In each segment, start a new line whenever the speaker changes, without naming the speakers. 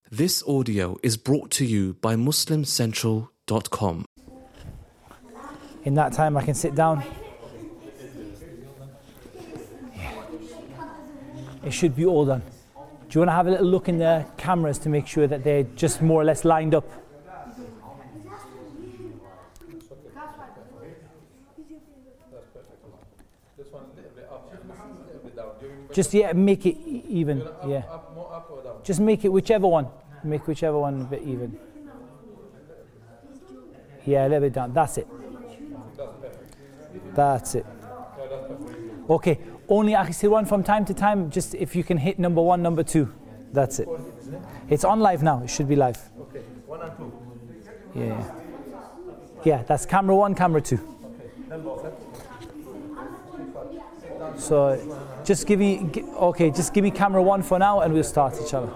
This audio is brought to you by MuslimCentral.com.
In that time I can sit down. Yeah. It should be all done. Do you want to have a little look in the cameras to make sure that they're just more or less lined up? Just make it even. Yeah. Just make it whichever one. Make whichever one a bit even. Yeah, a little bit down. That's it. That's it. Okay. Only Akhisirwan from time to time. Just if you can hit number 1, number 2. That's it. It's on live now. It should be live.
Okay. 1 and 2.
Yeah. Yeah. That's camera 1, camera 2. So just give me. Okay. Just give me camera 1 for now, and we'll start each other.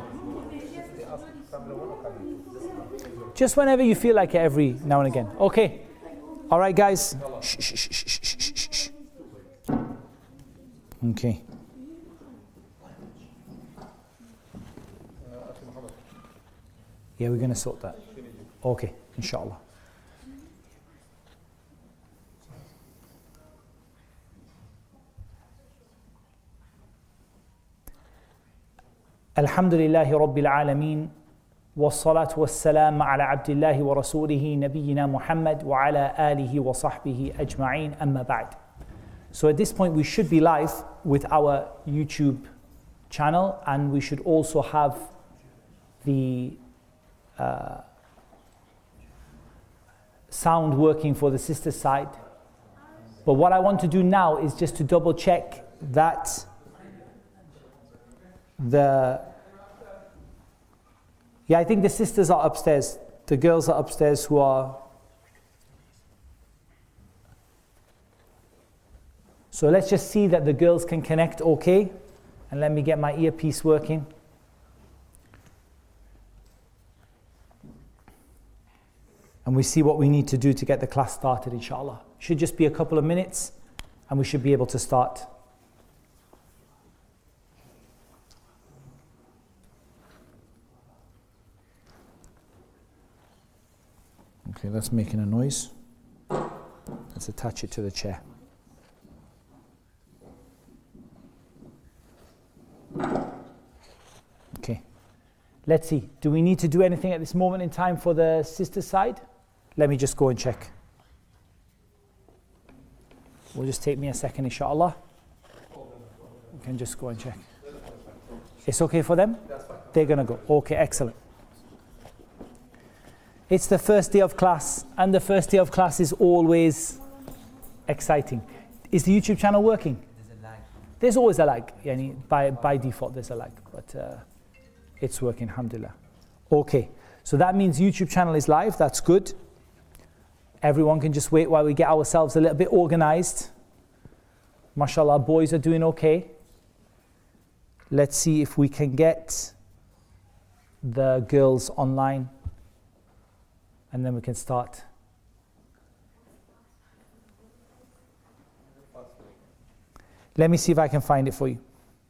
Just whenever you feel like it, every now and again. Okay. All right, guys. Shh, shh, shh, shh, shh, shh, shh. Okay. Yeah, we're going to sort that. Okay, inshallah. Alhamdulillahi Rabbil Alameen. والصلاة والسلام على عبد الله ورسوله نبينا محمد وعلى آله وصحبه أجمعين أما بعد. So at this point we should be live with our YouTube channel, and we should also have the sound working for the sister side. But what I want to do now is just to double check that I think the sisters are upstairs. The girls are upstairs who are. So let's just see that the girls can connect okay. And let me get my earpiece working. And we see what we need to do to get the class started, inshallah. Should just be a couple of minutes and we should be able to start. Okay, that's making a noise. Let's attach it to the chair. Okay. Let's see. Do we need to do anything at this moment in time for the sister side? Let me just go and check. Will just take me a second, inshallah. We can just go and check. It's okay for them? They're going to go. Okay, excellent. It's the first day of class, and the first day of class is always exciting. Is the YouTube channel working?
There's a lag.
There's always a lag. Yani by default, there's a lag, but it's working, alhamdulillah. Okay, so that means YouTube channel is live. That's good. Everyone can just wait while we get ourselves a little bit organized. MashaAllah, boys are doing okay. Let's see if we can get the girls online. And then we can start. Let me see if I can find it for you.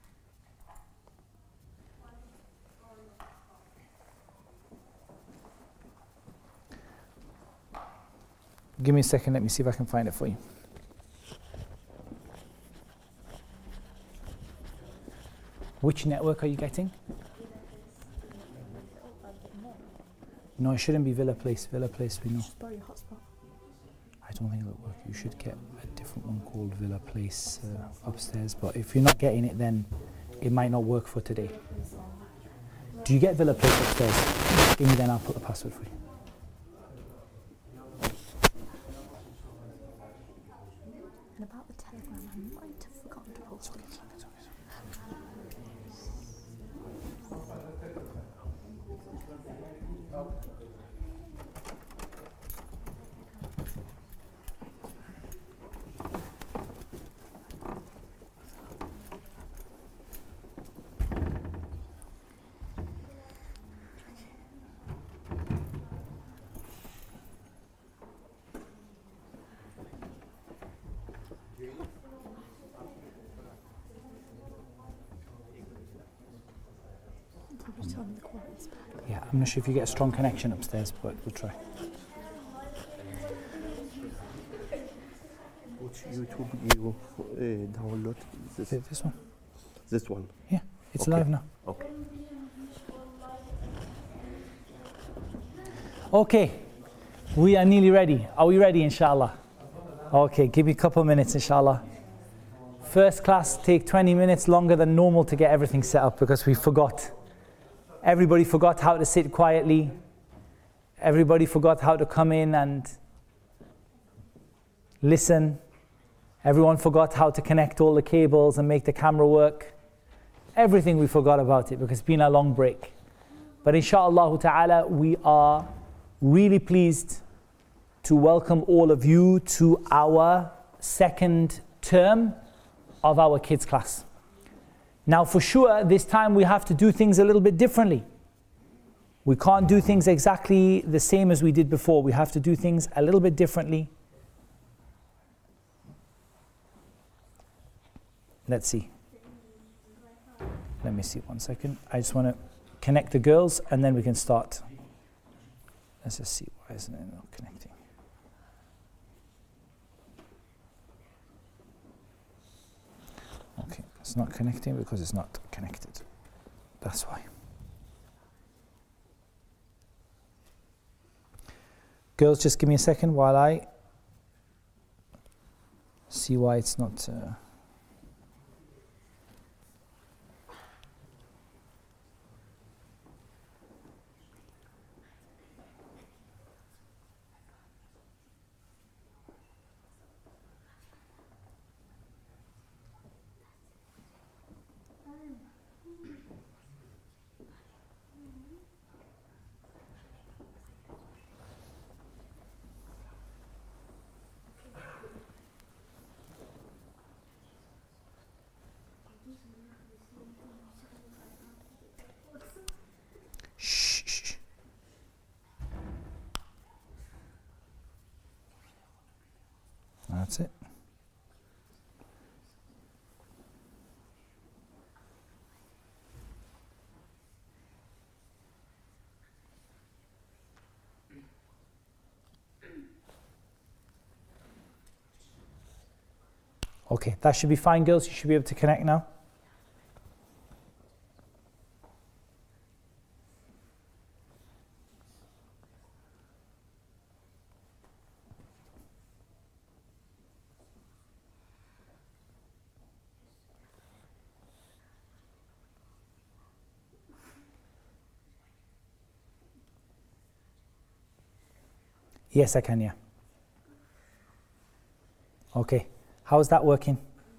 Give me a second, let me see if I can find it for you. Which network are you getting? No, it shouldn't be Villa Place. Villa Place, we know.
Just borrow your hotspot.
I don't think it'll work. You should get a different one called Villa Place upstairs. But if you're not getting it, then it might not work for today. Do you get Villa Place upstairs? Give me, then I'll put the password for you.
And about the Telegram, I might have forgotten to post it.
Yeah, I'm not sure if you get a strong connection upstairs, but we'll try.
Which YouTube you download?
This one?
This one.
Yeah, it's
Okay.
live now.
Okay.
Okay, we are nearly ready. Are we ready, inshallah? Okay, give me a couple of minutes, inshallah. First class take 20 minutes longer than normal to get everything set up because we forgot. Everybody forgot how to sit quietly. Everybody forgot how to come in and listen. Everyone forgot how to connect all the cables and make the camera work. Everything we forgot about it because it's been a long break. But inshallah ta'ala, we are really pleased to welcome all of you to our second term of our kids class. Now for sure, this time we have to do things a little bit differently. We can't do things exactly the same as we did before. We have to do things a little bit differently. Let's see. Let me see 1 second. I just want to connect the girls and then we can start. Let's just see, why isn't it not connecting? Okay, it's not connecting because it's not connected. That's why. Girls, just give me a second while I see why it's not... That's it. Okay, that should be fine, girls. You should be able to connect now. Yes, I can, yeah. Okay, how is that working?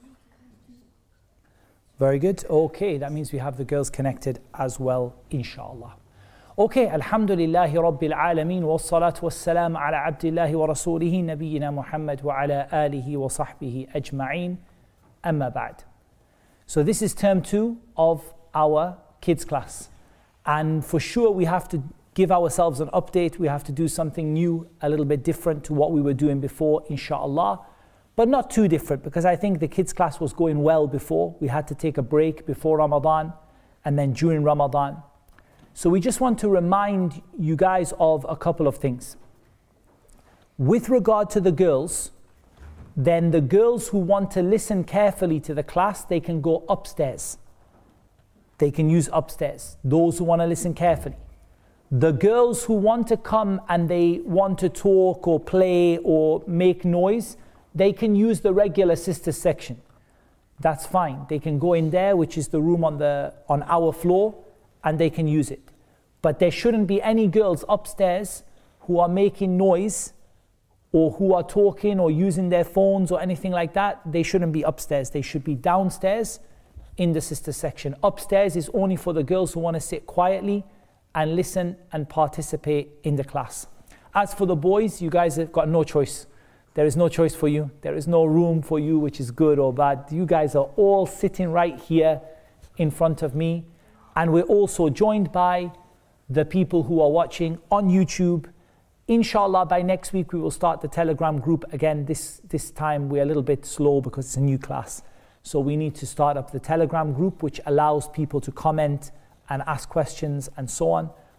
Very good. Okay, that means we have the girls connected as well, inshallah. Okay, alhamdulillahi rabbil alameen wa salatu wa salam ala abdillahi wa rasulihi nabiyyina Muhammad wa ala alihi wa sahbihi ajma'een, amma ba'd. So this is term 2 of our kids class. And for sure we have to give ourselves an update. We have to do something new, a little bit different to what we were doing before, inshallah. But not too different, because I think the kids class was going well before. We had to take a break before Ramadan and then during Ramadan. So we just want to remind you guys of a couple of things. With regard to the girls, then the girls who want to listen carefully to the class, they can go upstairs. They can use upstairs, those who want to listen carefully. The girls who want to come and they want to talk or play or make noise, they can use the regular sisters section. That's fine. They can go in there, which is the room on our floor, and they can use it. But there shouldn't be any girls upstairs who are making noise or who are talking or using their phones or anything like that. They shouldn't be upstairs. They should be downstairs in the sisters section. Upstairs is only for the girls who want to sit quietly and listen and participate in the class. As for the boys, you guys have got no choice. There is no choice for you. There is no room for you, which is good or bad. You guys are all sitting right here in front of me. And we're also joined by the people who are watching on YouTube. Inshallah, by next week, we will start the Telegram group again. This time we're a little bit slow because it's a new class. So we need to start up the Telegram group, which allows people to comment and ask questions and so on.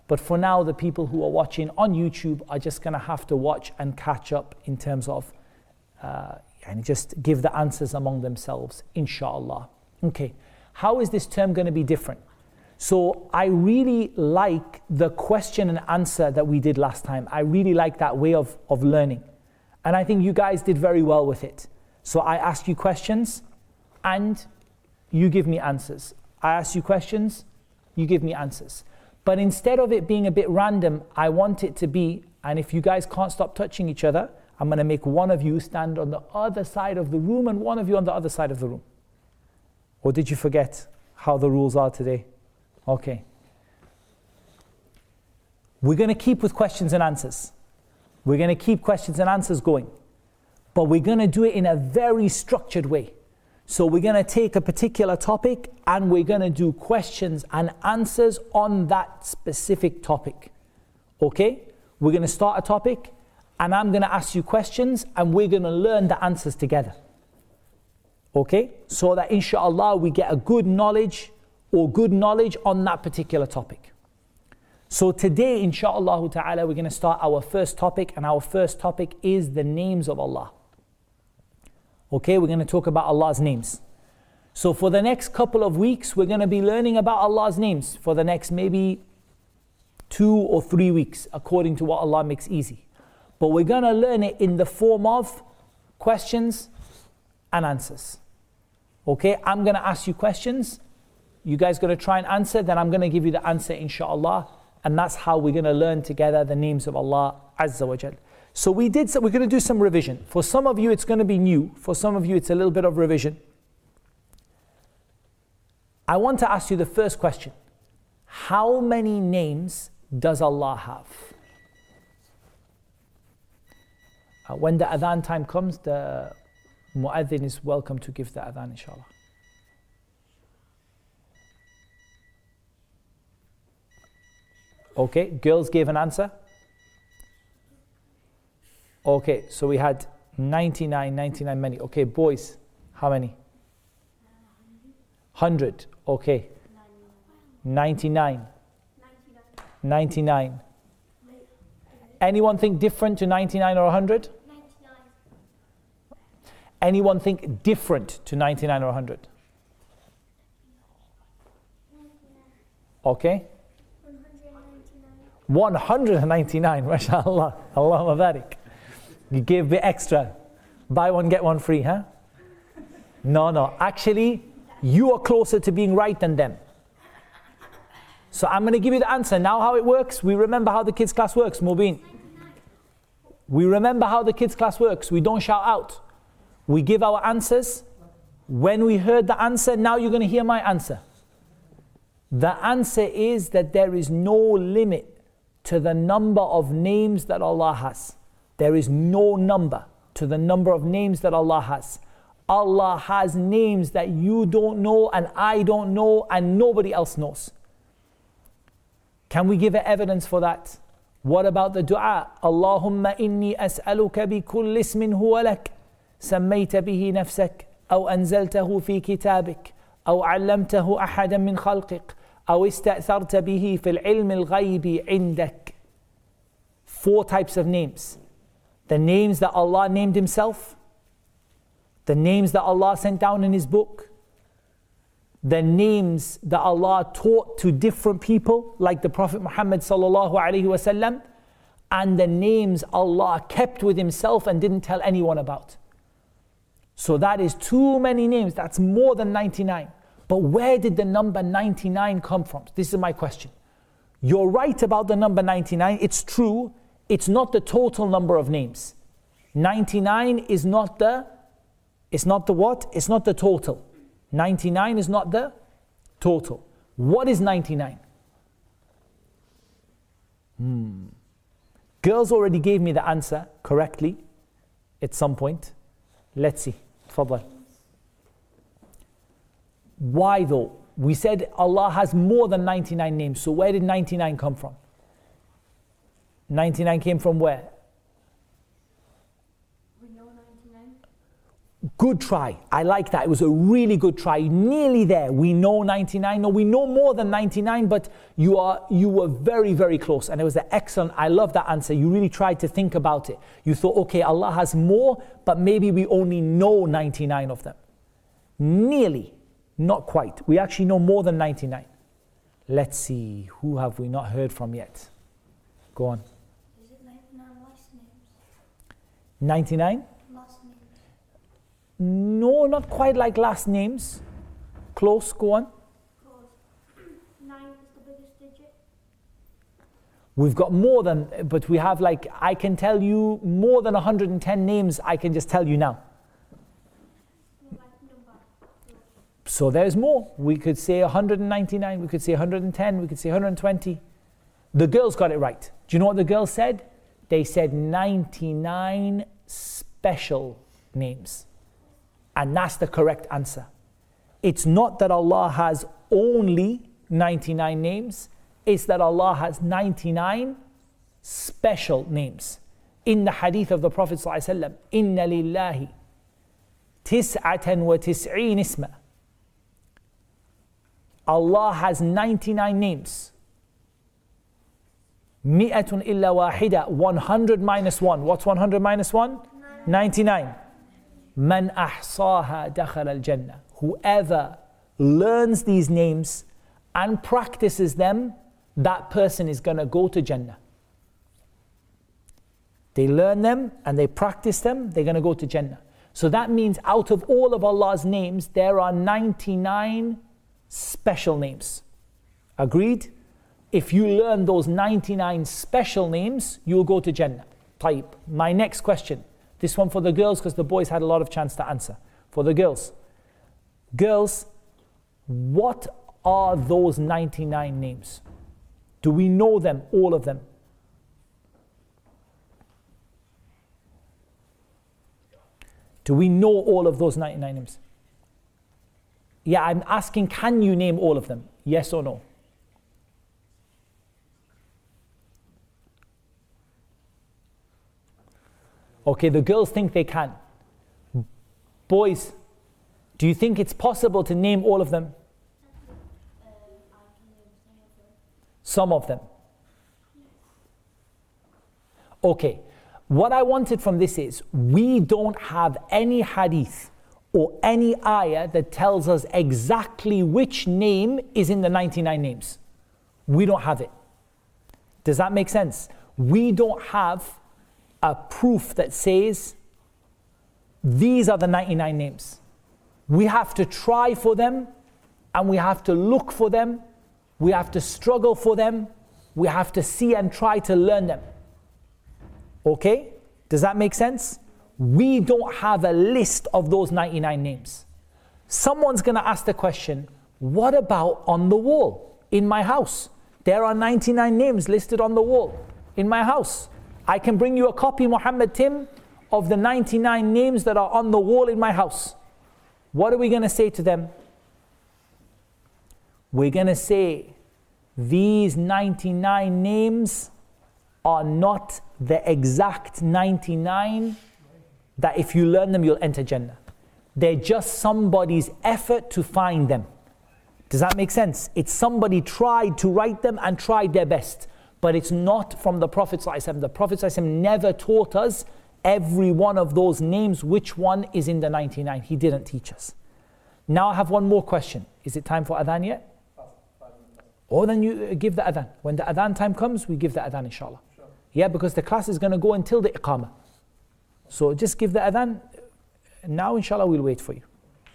But for now, the people who are watching on YouTube are just going to have to watch and catch up in terms of and just give the answers among themselves, inshallah. Okay, how is this term going to be different? So I really like the question and answer that we did last time. I really like that way of learning. And I think you guys did very well with it. So I ask you questions and you give me answers. I ask you questions, you give me answers. But instead of it being a bit random, I want it to be, and if you guys can't stop touching each other, I'm going to make one of you stand on the other side of the room and one of you on the other side of the room. Or did you forget how the rules are today? Okay. We're going to keep with questions and answers. We're going to keep questions and answers going. But we're going to do it in a very structured way. So we're going to take a particular topic and we're going to do questions and answers on that specific topic. Okay? We're going to start a topic and I'm going to ask you questions and we're going to learn the answers together. Okay? So that inshallah we get a good knowledge on that particular topic. So today inshallah ta'ala we're going to start our first topic, and our first topic is the names of Allah. Okay, we're going to talk about Allah's names. So for the next couple of weeks, we're going to be learning about Allah's names for the next maybe 2 or 3 weeks, according to what Allah makes easy. But we're going to learn it in the form of questions and answers. Okay, I'm going to ask you questions. You guys going to try and answer, then I'm going to give you the answer inshallah. And that's how we're going to learn together the names of Allah Azza wa Jal. So we're going to do some revision. For some of you, it's going to be new. For some of you, it's a little bit of revision. I want to ask you the first question. How many names does Allah have? When the adhan time comes, the mu'adhin is welcome to give the adhan, inshallah. Okay, girls gave an answer. Okay, so we had 99 many. Okay, boys, how many? 100. Okay. 99. 99. Anyone think different to 99 or 100?
99.
Anyone think different to 99 or 100? Okay. 199, mashallah. Allahumma barik. You gave a bit extra. Buy one, get one free, huh? No. Actually, you are closer to being right than them. So I'm going to give you the answer. Now how it works, we remember how the kids class works, Mubin. We remember how the kids class works. We don't shout out. We give our answers. When we heard the answer, now you're going to hear my answer. The answer is that there is no limit to the number of names that Allah has. There is no number to the number of names that Allah has. Allah has names that you don't know and I don't know and nobody else knows. Can we give evidence for that? What about the dua? Allahumma inni as'aluka bi kulli ismin huwa lak sammayta bihi nafsak aw anzaltahu fi kitabik aw 'allamtahu ahadan min khalqik aw ista'tharta bihi fil 'ilmi al-ghaybi 'indak. 4 types of names. The names that Allah named Himself, the names that Allah sent down in His book, the names that Allah taught to different people, like the Prophet Muhammad sallallahu alaihi wasallam, and the names Allah kept with Himself and didn't tell anyone about. So that is too many names. That's more than 99. But where did the number 99 come from? This is my question. You're right about the number 99. It's true. It's not the total number of names. 99 is not the what? It's not the total. 99 is not the total. What is 99? Girls already gave me the answer correctly at some point. Let's see. Tfaddal. Why though? We said Allah has more than 99 names. So where did 99 come from? 99 came from where?
We know 99.
Good try. I like that. It was a really good try. Nearly there. We know 99. No, we know more than 99, but you were very, very close. And it was an excellent, I love that answer. You really tried to think about it. You thought, okay, Allah has more, but maybe we only know 99 of them. Nearly. Not quite. We actually know more than 99. Let's see. Who have we not heard from yet? Go on.
Is it 99 last names?
99?
Last names.
No, not quite like last names. Close, go on.
Because 9 is the biggest digit.
We've got more than, but we have like, I can tell you more than 110 names, I can just tell you now.
Like number.
So there's more. We could say 199, we could say 110, we could say 120. The girls got it right. Do you know what the girls said? They said 99 special names. And that's the correct answer. It's not that Allah has only 99 names, it's that Allah has 99 special names. In the hadith of the Prophet ﷺ, Inna lillahi tis'atan wa tis'een isma. Allah has 99 names. Mi'atun illa wahida, 100 minus 1. What's 100 minus 1? 99. Man ahsaha dakhala al-jannah. Whoever learns these names and practices them, that person is going to go to Jannah. They learn them and they practice them, they're going to go to Jannah. So that means out of all of Allah's names, there are 99 special names. Agreed? If you learn those 99 special names, you'll go to Jannah. Tayyib. My next question. This one for the girls because the boys had a lot of chance to answer. For the girls. Girls, what are those 99 names? Do we know them, all of them? Do we know all of those 99 names? Yeah, I'm asking, can you name all of them? Yes or no? Okay, the girls think they can. Boys, do you think it's possible to name all of them?
I can name
Some of them. Okay, what I wanted from this is, we don't have any hadith or any ayah that tells us exactly which name is in the 99 names. We don't have it. Does that make sense? We don't have a proof that says these are the 99 names. We have to try for them and we have to look for them. We have to struggle for them. We have to see and try to learn them. Okay? Does that make sense? We don't have a list of those 99 names. Someone's going to ask the question, what about on the wall in my house? There are 99 names listed on the wall in my house. I can bring you a copy, Muhammad Tim, of the 99 names that are on the wall in my house. What are we going to say to them? We're going to say, these 99 names are not the exact 99 that if you learn them, you'll enter Jannah. They're just somebody's effort to find them. Does that make sense? It's somebody tried to write them and tried their best. But it's not from the Prophet ﷺ. The Prophet ﷺ never taught us every one of those names, which one is in the 99. He didn't teach us. Now I have one more question. Is it time for adhan yet? Or then you give the adhan. When the adhan time comes, we give the adhan inshallah. Sure. Yeah, because the class is going to go until the iqamah. So just give the adhan. Now inshallah we'll wait for you.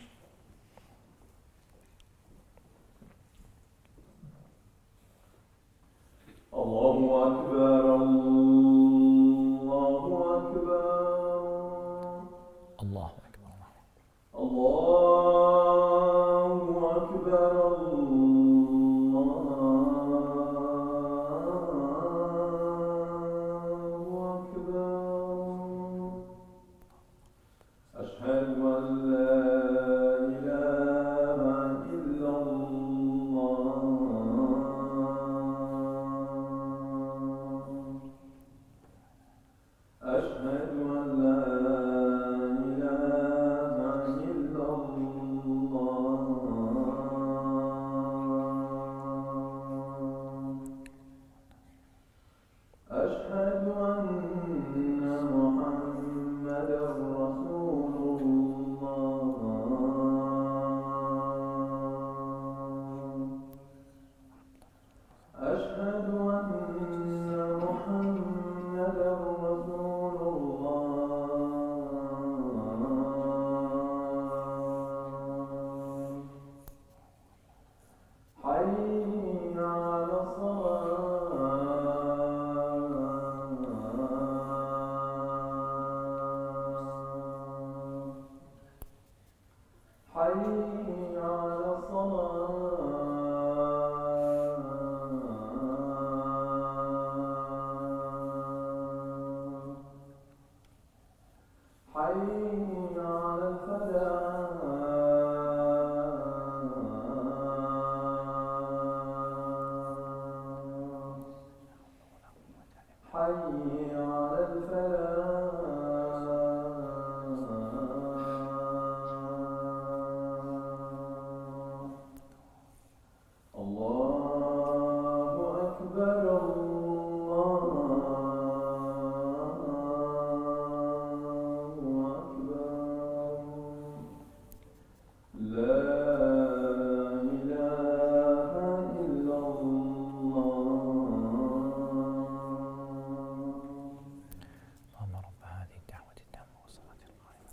Allahu Akbar, Allahu Akbar.
Allahu Akbar.
Allahu Akbar, Allahu Akbar. Ashhadu an la ilaha illallah. أشهد أن محمدا رسول الله أشهد أن محمدا رسول الله حي على الصلاة حي على الصلاة حي على الفلاح حي على الفلاح الله أكبر الله أكبر لا إله إلا الله
اللهم رب هذه الدعوة التامة والصلاة القائمة.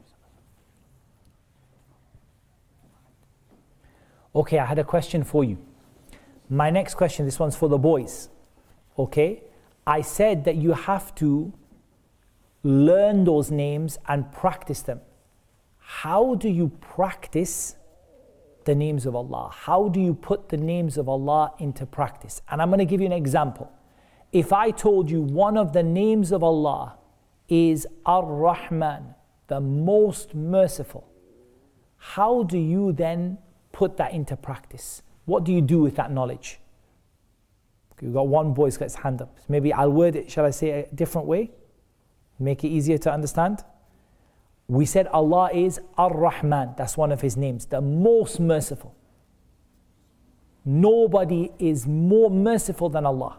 Okay, I had a question for you. My next question, this one's for the boys. Okay? I said that you have to learn those names and practice them. How do you practice the names of Allah? How do you put the names of Allah into practice? And I'm going to give you an example. If I told you one of the names of Allah is Ar-Rahman, the most merciful, how do you then put that into practice? What do you do with that knowledge? We've got one boy's got his hand up. Maybe I'll word it, shall I say it a different way? Make it easier to understand? We said Allah is Ar-Rahman, that's one of His names, the most merciful. Nobody is more merciful than Allah.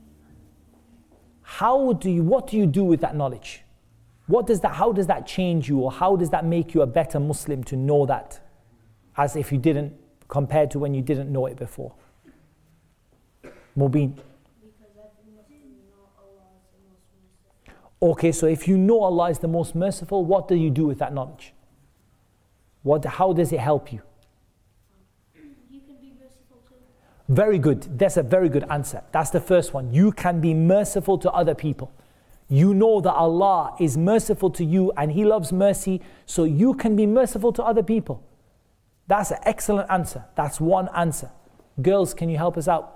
What do you do with that knowledge? How does that change you, or how does that make you a better Muslim to know that, as if you didn't, compared to when you didn't know it before? Mubin. Okay, so if you know Allah is the most merciful, what do you do with that knowledge? How does it help you?
You can be merciful too.
Very good. That's a very good answer. That's the first one. You can be merciful to other people. You know that Allah is merciful to you and He loves mercy, so you can be merciful to other people. That's an excellent answer. That's one answer. Girls, can you help us out?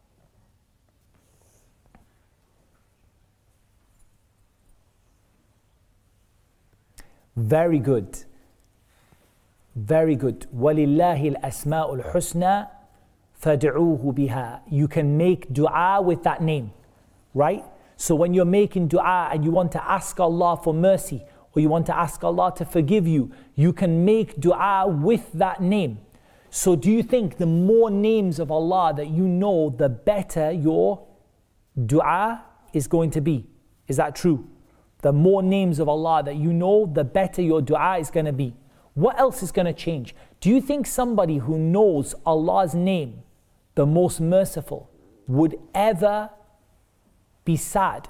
Very good. Very good. وَلِلَّهِ الْأَسْمَاءُ الْحُسْنَى فَادْعُوهُ بِهَا. You can make dua with that name, right? So when you're making dua and you want to ask Allah for mercy, or you want to ask Allah to forgive you, you can make dua with that name. So do you think the more names of Allah that you know, the better your dua is going to be? Is that true? The more names of Allah that you know, the better your dua is going to be. What else is going to change? Do you think somebody who knows Allah's name, the most merciful, would ever be sad?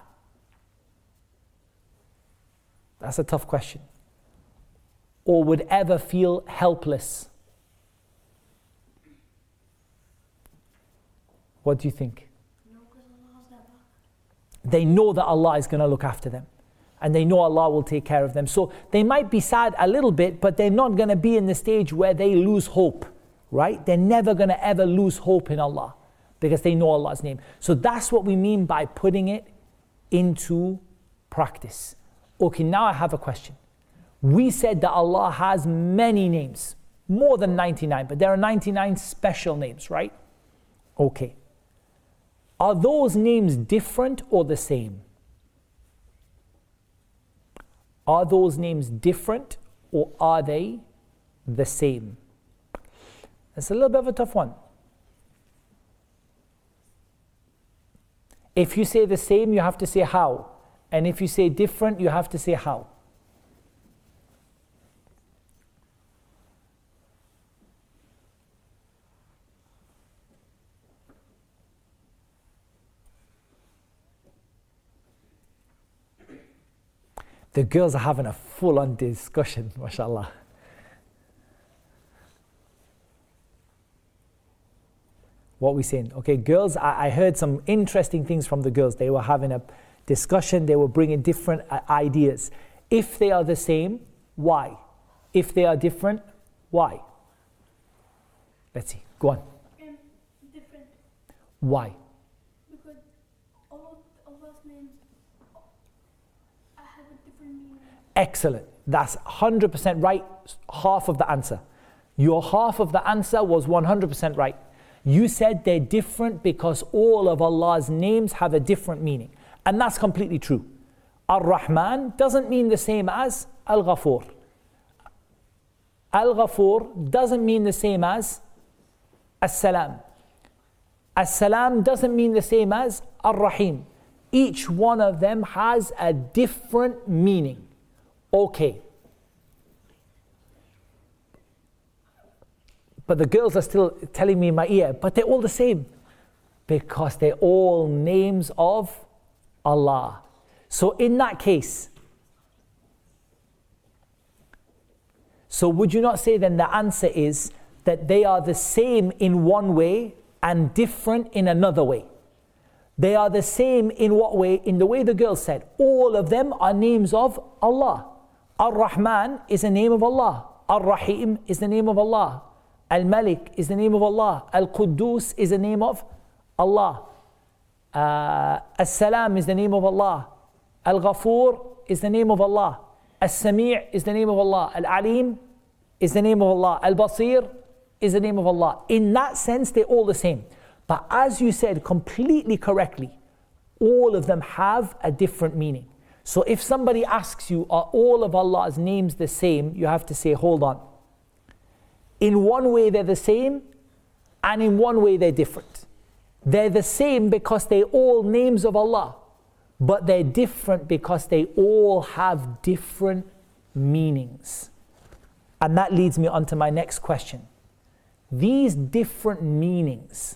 That's a tough question. Or would ever feel helpless? What do you think?
No, because Allah has their back.
They know that Allah is going to look after them. And they know Allah will take care of them. So they might be sad a little bit, but they're not going to be in the stage where they lose hope, right? They're never going to ever lose hope in Allah because they know Allah's name. So that's what we mean by putting it into practice. Okay, now I have a question. We said that Allah has many names, more than 99, but there are 99 special names, right? Okay. Are those names different or the same? Are those names different or are they the same? It's a little bit of a tough one. If you say the same, you have to say how. And if you say different, you have to say how. The girls are having a full-on discussion, mashallah. What are we saying? Okay, girls, I heard some interesting things from the girls. They were having a discussion, they were bringing different ideas. If they are the same, why? If they are different, why? Let's see, go on.
Different.
Why?
Because all of Allah's names have a different meaning.
Excellent. That's 100% right, half of the answer. Your half of the answer was 100% right. You said they're different because all of Allah's names have a different meaning. And that's completely true. Ar-Rahman doesn't mean the same as Al-Ghafur. Al-Ghafur doesn't mean the same as As-Salam. As-Salam doesn't mean the same as Ar-Rahim. Each one of them has a different meaning. Okay. But the girls are still telling me in my ear, but they're all the same. Because they're all names of Allah. So in that case, so would you not say then the answer is that they are the same in one way and different in another way? They are the same in what way? In the way the girl said. All of them are names of Allah. Ar-Rahman is a name of Allah. Ar-Rahim is the name of Allah. Al-Malik is the name of Allah. Al-Quddus is the name of Allah. As-Salam is the name of Allah. Al-Ghafur is the name of Allah. As-Sami' is the name of Allah. Al-Alim is the name of Allah. Al-Basir is the name of Allah. In that sense, they're all the same. But as you said completely correctly, all of them have a different meaning. So if somebody asks you, are all of Allah's names the same? You have to say, hold on. In one way they're the same, and in one way they're different. They're the same because they're all names of Allah, but they're different because they all have different meanings. And that leads me on to my next question. These different meanings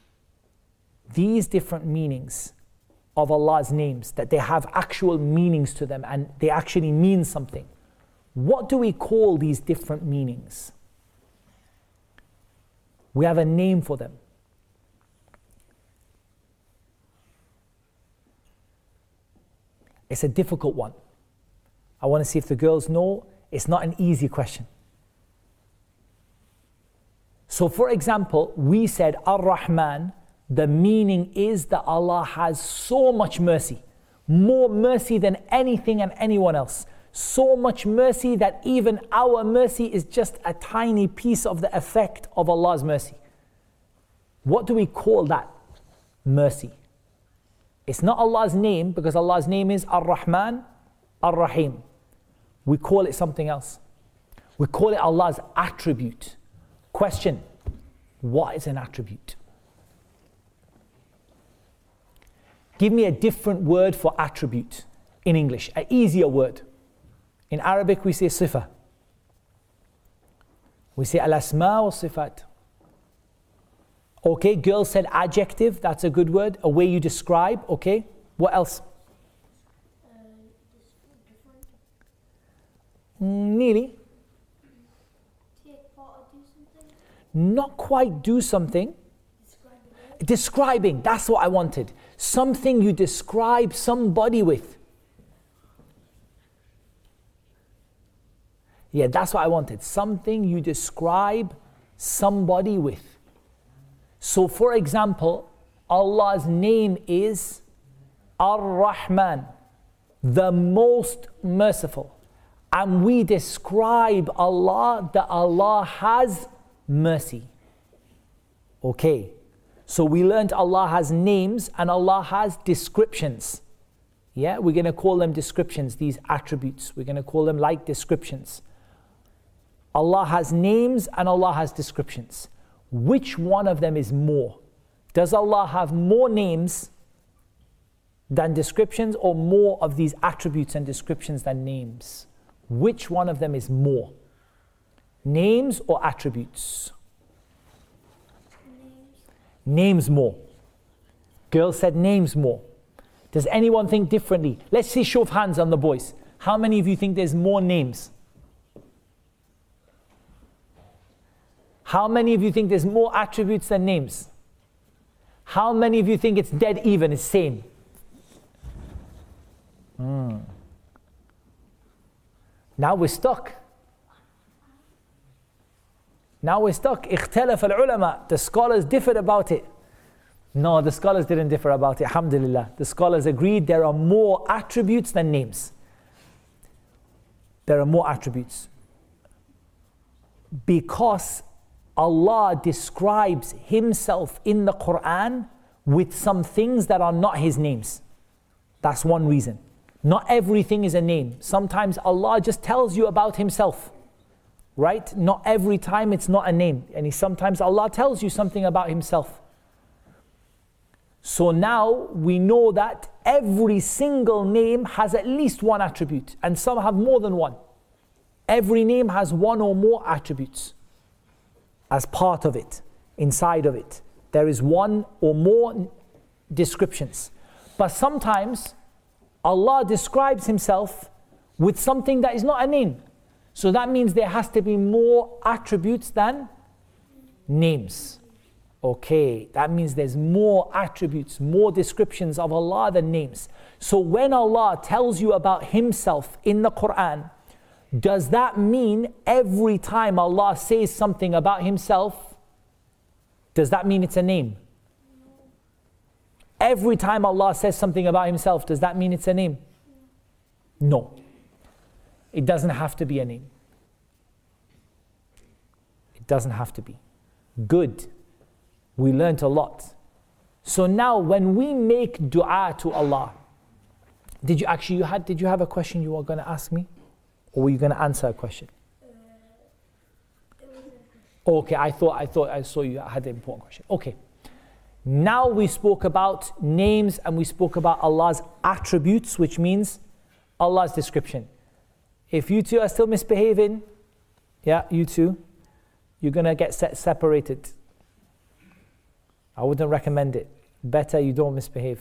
of Allah's names, that they have actual meanings to them and they actually mean something. What do we call these different meanings? We have a name for them. It's a difficult one. I want to see if the girls know. It's not an easy question. So for example, we said Ar-Rahman, the meaning is that Allah has so much mercy, more mercy than anything and anyone else. So much mercy that even our mercy is just a tiny piece of the effect of Allah's mercy. What do we call that? Mercy. It's not Allah's name, because Allah's name is Ar-Rahman, Ar-Rahim. We call it something else. We call it Allah's attribute. Question, what is an attribute? Give me a different word for attribute in English, an easier word. In Arabic we say sifa. We say al-asma wa sifat. Okay, girl said adjective, that's a good word, a way you describe, okay. What else? Nearly.
Take part or do something.
Not quite do something. Describing, that's what I wanted. Something you describe somebody with. Yeah, that's what I wanted. Something you describe somebody with. So for example, Allah's name is Ar-Rahman, the most merciful. And we describe Allah that Allah has mercy. Okay. So we learned Allah has names and Allah has descriptions. Yeah, we're going to call them descriptions, these attributes. We're going to call them like descriptions. Allah has names and Allah has descriptions. Which one of them is more? Does Allah have more names than descriptions, or more of these attributes and descriptions than names? Which one of them is more? Names or attributes? Names more. Girl said names more. Does anyone think differently? Let's see show of hands on the boys. How many of you think there's more names? How many of you think there's more attributes than names? How many of you think it's dead even, it's same? Now we're stuck. اختلف العلماء. The scholars differed about it. No, the scholars didn't differ about it. Alhamdulillah. The scholars agreed there are more attributes than names. There are more attributes. Because Allah describes Himself in the Quran with some things that are not His names. That's one reason. Not everything is a name. Sometimes Allah just tells you about Himself. Right? Not every time it's not a name. And sometimes Allah tells you something about Himself. So now we know that every single name has at least one attribute, and some have more than one. Every name has one or more attributes as part of it, inside of it. There is one or more descriptions. But sometimes Allah describes Himself with something that is not a name. So that means there has to be more attributes than names. Okay, that means there's more attributes, more descriptions of Allah than names. So when Allah tells you about Himself in the Quran, does that mean every time Allah says something about Himself, does that mean it's a name? Every time Allah says something about Himself, does that mean it's a name? No. It doesn't have to be a name. It doesn't have to be. Good. We learnt a lot. So now when we make dua to Allah, did you have a question you were going to ask me? Or were you going to answer a question? Okay, I thought I saw you had an important question. Okay. Now we spoke about names and we spoke about Allah's attributes, which means Allah's description. If you two are still misbehaving, yeah, you two, you're going to get separated. I wouldn't recommend it. Better you don't misbehave.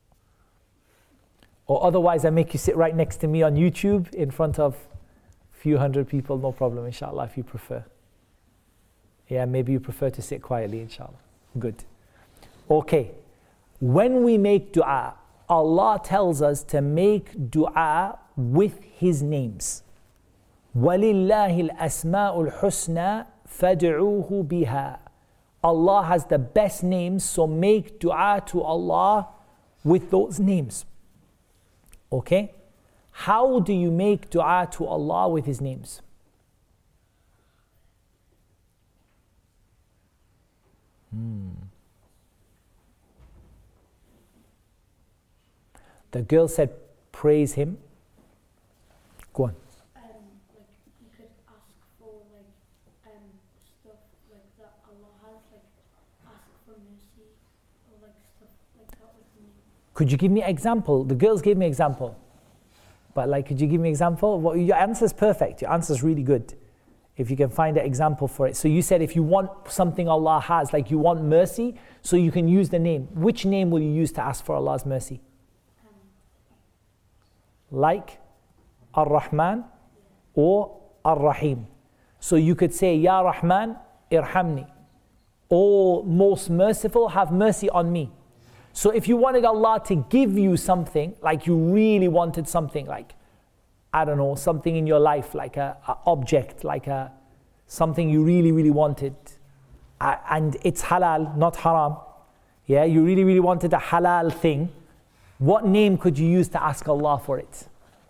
Or otherwise I make you sit right next to me on YouTube in front of a few hundred people, no problem, inshallah, if you prefer. Yeah, maybe you prefer to sit quietly, inshallah. Good. Okay. When we make dua, Allah tells us to make dua with His names. وَلِلَّهِ الْأَسْمَاءُ الْحُسْنَى فَادْعُوهُ بِهَا. Allah has the best names, so make dua to Allah with those names. Okay? How do you make dua to Allah with His names? The girl said, praise Him. Go on.
Like you could ask for stuff like that Allah has, like ask for mercy or like stuff like that with me.
Could you give me an example? The girls gave me an example. But could you give me an example? Well, your answer's perfect. Your answer's really good. If you can find an example for it. So you said if you want something Allah has, like you want mercy, so you can use the name. Which name will you use to ask for Allah's mercy? Like Ar-Rahman or Ar-Rahim. So you could say, Ya Rahman, irhamni. O most merciful, have mercy on me. So if you wanted Allah to give you something, like you really wanted something, like, I don't know, something in your life, like a object, like something you really, really wanted, and it's halal, not haram. Yeah, you really, really wanted a halal thing. What name could you use to ask Allah for it?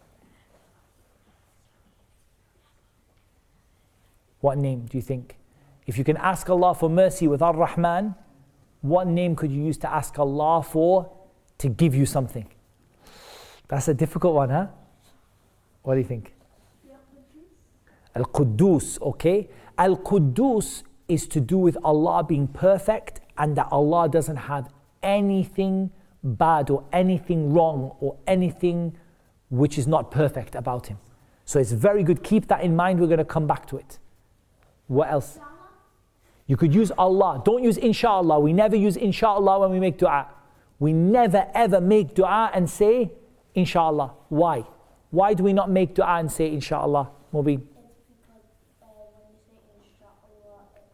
What name do you think? If you can ask Allah for mercy with Ar-Rahman, what name could you use to ask Allah to give you something? That's a difficult one, huh? What do you think? Al-Quddus, okay? Al-Quddus is to do with Allah being perfect and that Allah doesn't have anything bad or anything wrong or anything which is not perfect about him. So it's very good. Keep that in mind. We're going to come back to it. What else? You could use Allah. Don't use inshallah. We never use inshallah when we make dua. We never ever make dua and say inshallah. Why? Why do we not make dua and say inshallah? Mubin.
It's because when you say inshallah, it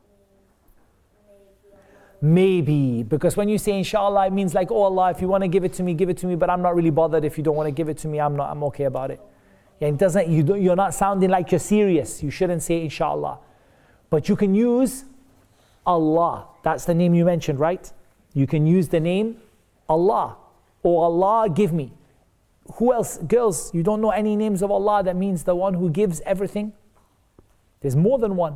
means
Maybe. Because when you say inshallah, it means like, oh Allah, if you want to give it to me, but I'm not really bothered. If you don't want to give it to me, I'm okay about it. Yeah, it doesn't, you're not sounding like you're serious. You shouldn't say inshallah. But you can use Allah. That's the name you mentioned, right? You can use the name Allah. Or Allah, give me. Who else? Girls, you don't know any names of Allah that means the one who gives everything? There's more than one.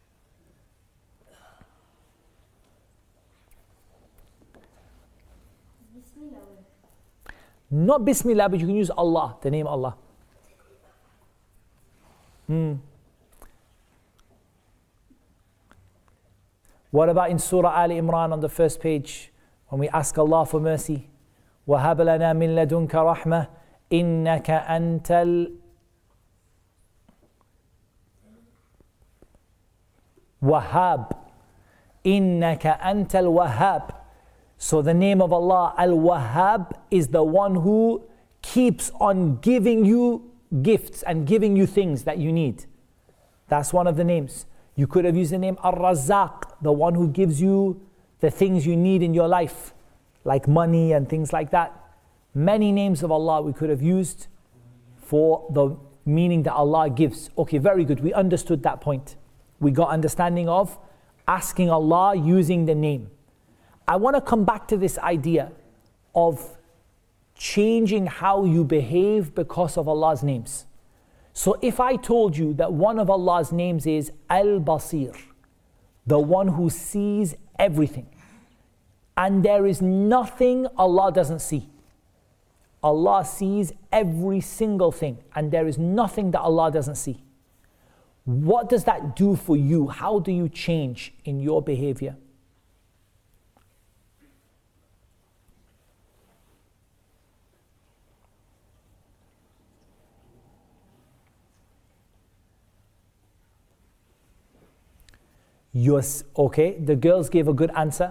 Bismillah.
Not Bismillah, but you can use Allah, the name Allah. What about in Surah Ali Imran on the first page when we ask Allah for mercy? وَهَبْ لَنَا مِن لَدُنْكَ رَحْمَةً إِنَّكَ أَنْتَ الْوَهَّابُ إِنَّكَ أَنْتَ الْوَهَّابُ. So the name of Allah, Al-Wahhab, is the one who keeps on giving you gifts and giving you things that you need. That's one of the names. You could have used the name Ar-Razzaq, the one who gives you the things you need in your life, like money and things like that. Many names of Allah we could have used for the meaning that Allah gives. Okay, very good. We understood that point. We got understanding of asking Allah using the name. I want to come back to this idea of changing how you behave because of Allah's names. So if I told you that one of Allah's names is Al-Basir, the one who sees everything, and there is nothing Allah doesn't see. Allah sees every single thing, and there is nothing that Allah doesn't see. What does that do for you? How do you change in your behavior? Okay, the girls gave a good answer.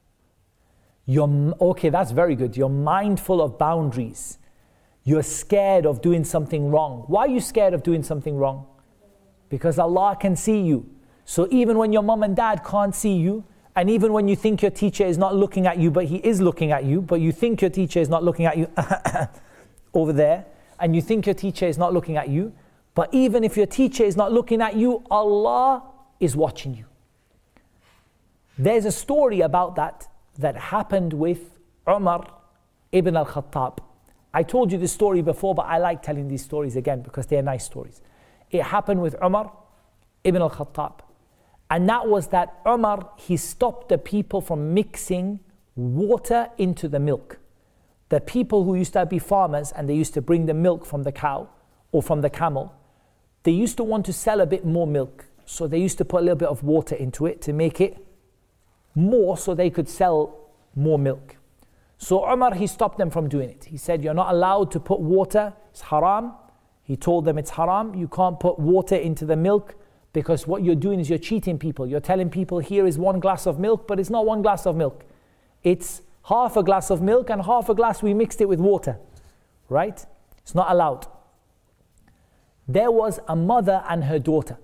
Okay, that's very good. You're mindful of boundaries. You're scared of doing something wrong. Why are you scared of doing something wrong? Because Allah can see you. So even when your mom and dad can't see you, and even when you think your teacher is not looking at you, but he is looking at you, but you think your teacher is not looking at you over there, and you think your teacher is not looking at you, but even if your teacher is not looking at you, Allah is watching you. There's a story about that happened with Umar ibn al-Khattab. I told you this story before, but I like telling these stories again because they're nice stories. It happened with Umar ibn al-Khattab. And that was that Umar, he stopped the people from mixing water into the milk. The people who used to be farmers and they used to bring the milk from the cow or from the camel, they used to want to sell a bit more milk. So they used to put a little bit of water into it to make it more so they could sell more milk. So Umar, he stopped them from doing it. He said, you're not allowed to put water, it's haram. He told them it's haram, you can't put water into the milk because what you're doing is you're cheating people. You're telling people here is 1 glass of milk, but it's not 1 glass of milk. It's half a glass of milk and half a glass we mixed it with water, right? It's not allowed. There was a mother and her daughter.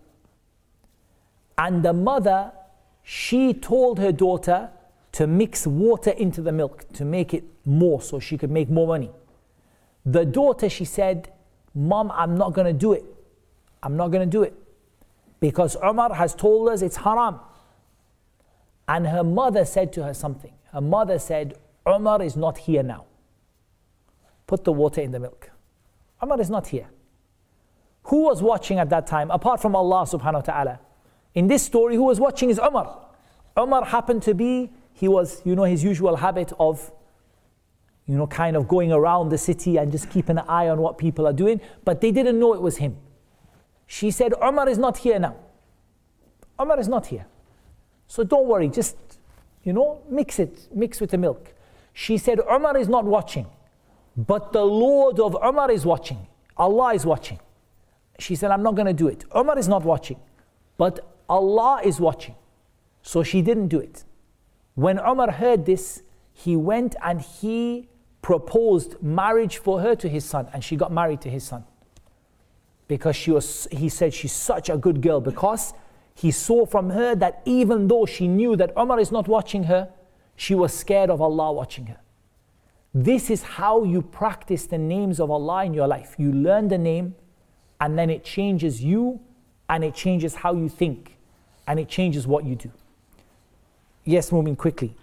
And the mother, she told her daughter to mix water into the milk to make it more so she could make more money. The daughter, she said, Mom, I'm not going to do it. I'm not going to do it because Umar has told us it's haram. And her mother said to her something. Her mother said, Umar is not here now. Put the water in the milk. Umar is not here. Who was watching at that time apart from Allah subhanahu wa ta'ala? In this story, who was watching is Umar. Umar happened to be, he was, his usual habit of, kind of going around the city and just keeping an eye on what people are doing, but they didn't know it was him. She said, Umar is not here now. Umar is not here. So don't worry, just, mix with the milk. She said, Umar is not watching, but the Lord of Umar is watching. Allah is watching. She said, I'm not going to do it. Umar is not watching, but Allah is watching. So she didn't do it. When Umar heard this, he went and he proposed marriage for her to his son, and she got married to his son. Because he said she's such a good girl, because he saw from her that even though she knew that Umar is not watching her, she was scared of Allah watching her. This is how you practice the names of Allah in your life. You learn the name, and then it changes you, and it changes how you think, and it changes what you do. Yes, moving quickly.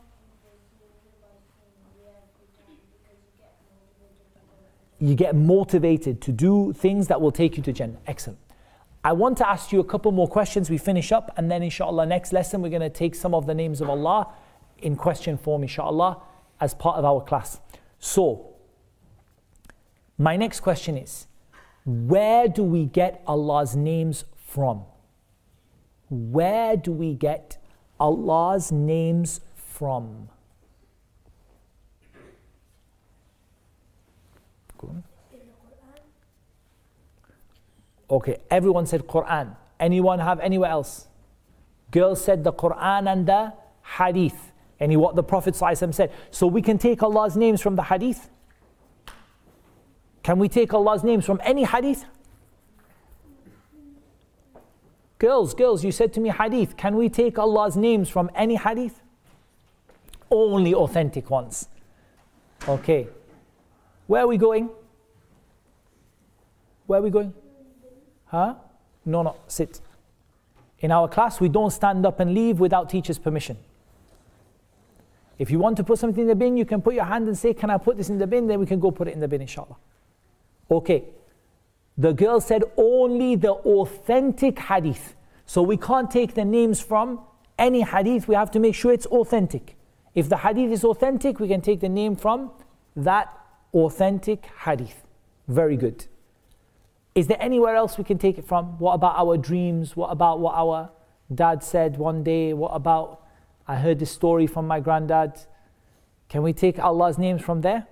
You get motivated to do things that will take you to Jannah. Excellent. I want to ask you a couple more questions. We finish up, and then inshallah next lesson we're going to take some of the names of Allah in question form, inshallah, as part of our class. So, my next question is, where do we get Allah's names from? Where do we get Allah's names from? Okay, everyone said Quran. Anyone have anywhere else? Girls said the Quran and the Hadith. And what the Prophet ﷺ said. So we can take Allah's names from the Hadith? Can we take Allah's names from any Hadith? Girls, you said to me Hadith. Can we take Allah's names from any Hadith? Only authentic ones. Okay. Where are we going? Where are we going? Huh? No, sit. In our class, we don't stand up and leave without teacher's permission. If you want to put something in the bin, you can put your hand and say, can I put this in the bin? Then we can go put it in the bin, inshallah. Okay. The girl said only the authentic hadith. So we can't take the names from any hadith. We have to make sure it's authentic. If the hadith is authentic, we can take the name from that authentic hadith. Very good. Is there anywhere else we can take it from? What about our dreams? What about what our dad said one day? What about, I heard this story from my granddad. Can we take Allah's names from there?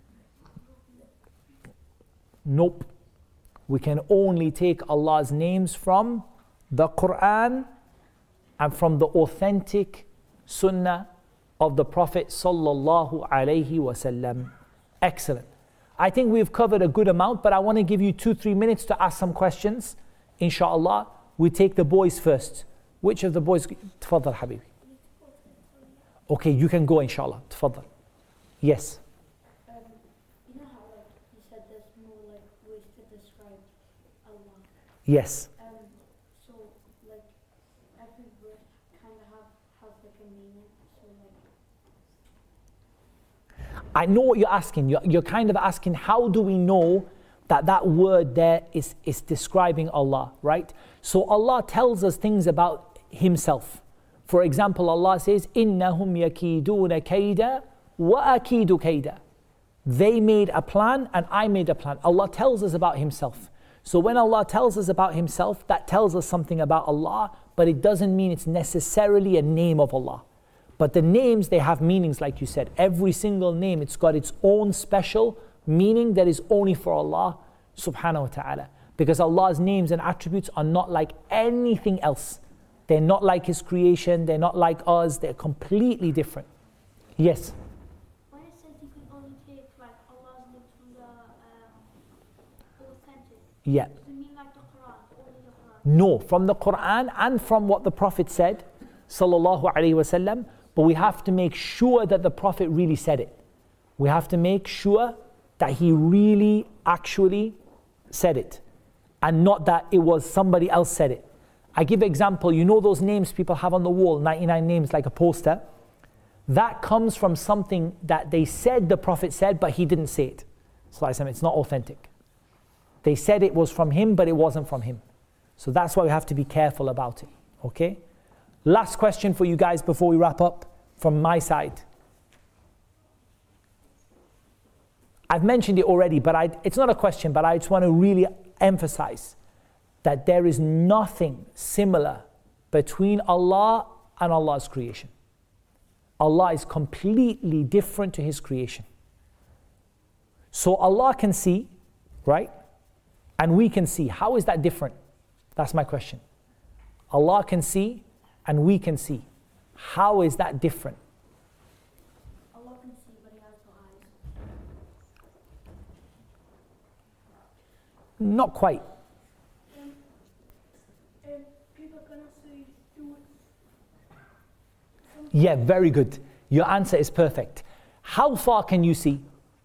Nope. We can only take Allah's names from the Quran and from the authentic Sunnah of the Prophet sallallahu alaihi wasallam. Excellent. I think we've covered a good amount, but I want to give you 2-3 minutes to ask some questions. Inshallah, we take the boys first. Which of the boys? Tfaddal, Habibi. Okay, you can go, inshallah. Tfaddal. Yes.
You know how, like, you said there's more, like, ways to describe Allah?
Yes.
So, like, every word kind of has, like, a meaning. So, like,
I know what you're asking. You're kind of asking, how do we know that that word there is describing Allah, right? So Allah tells us things about Himself. For example, Allah says, إِنَّهُمْ يَكِيدُونَ كَيْدًا وَأَكِيدُ كَيْدًا. They made a plan and I made a plan. Allah tells us about Himself. So when Allah tells us about Himself, that tells us something about Allah, but it doesn't mean it's necessarily a name of Allah. But the names, they have meanings, like you said. Every single name, it's got its own special meaning that is only for Allah subhanahu wa ta'ala. Because Allah's names and attributes are not like anything else. They're not like His creation, they're not like us, they're completely different. Yes?
when it says you can only take, like, Allah's names from the authentic,
Yeah.
does it mean like the Quran, only the Quran?
No, from the Quran and from what the Prophet said, sallallahu alaihi wasallam, but we have to make sure that the Prophet really said it. We have to make sure that he really actually said it, and not that it was somebody else said it. I give example, you know those names people have on the wall, 99 names like a poster? That comes from something that they said the Prophet said, but he didn't say it. So it's not authentic. They said it was from him, but it wasn't from him. So that's why we have to be careful about it. Okay? Last question for you guys before we wrap up from my side. I've mentioned it already, but it's not a question, but I just want to really emphasize that there is nothing similar between Allah and Allah's creation. Allah is completely different to His creation. So Allah can see, right? And we can see. How is that different? That's my question. Allah can see and we can see. How is that different?
Allah can see, but He has no eyes.
Not quite.
People can see through
Yeah, very good. Your answer is perfect. How far can you see?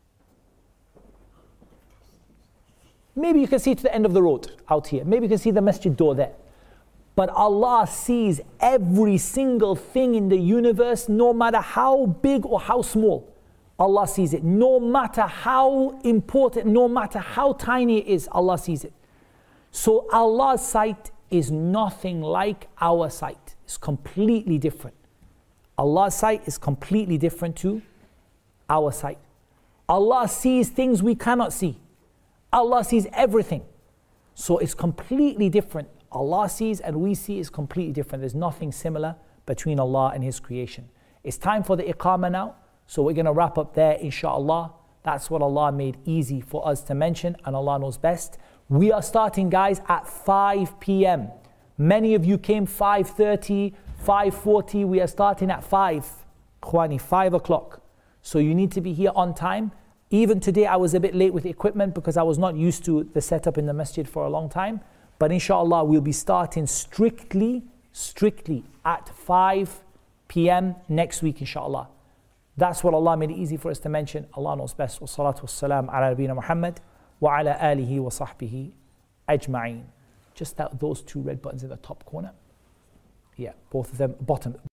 Maybe you can see to the end of the road out here. Maybe you can see the masjid door there. But Allah sees every single thing in the universe, no matter how big or how small. Allah sees it. No matter how important, no matter how tiny it is, Allah sees it. So Allah's sight is nothing like our sight. It's completely different. Allah's sight is completely different to our sight. Allah sees things we cannot see. Allah sees everything. So it's completely different. Allah sees and we see is completely different. There's nothing similar between Allah and His creation. It's time for the iqamah now. So we're going to wrap up there, inshallah. That's what Allah made easy for us to mention, and Allah knows best. We are starting, guys, at 5 p.m. Many of you came 5:30, 5:40. We are starting at 5. Khwani, 5 o'clock. So you need to be here on time. Even today I was a bit late with equipment because I was not used to the setup in the masjid for a long time. But inshallah we'll be starting strictly at 5 p.m. next week, inshallah. That's what Allah made it easy for us to mention. Allah knows best. Wa salatu wa salam ala nabina Muhammad wa ala alihi wa sahbihi ajma'een. Just those two red buttons in the top corner. Yeah, both of them, bottom.